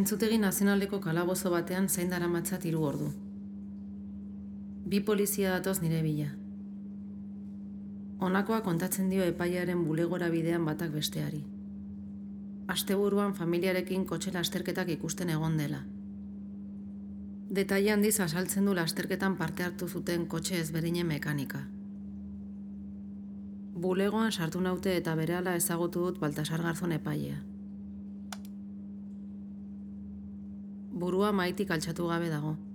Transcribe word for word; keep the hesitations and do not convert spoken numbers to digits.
Zaintzutegi nazionaleko kalabozo batean zain daramatzat hiru ordu. Bi polizia datoz nire bila. Honakoa kontatzen dio epailearen bulegora bidean batak besteari. Asteburuan familiarekin kotxe lasterketak ikusten egon dela. Detaile handiz azaltzen du lasterketan parte hartu zuten kotxe ezberdinen mekanika. Bulegoan sartu naute eta berehala ezagutu dut Baltasar Garzon epailea. Burua maitik altxatu gabe dago.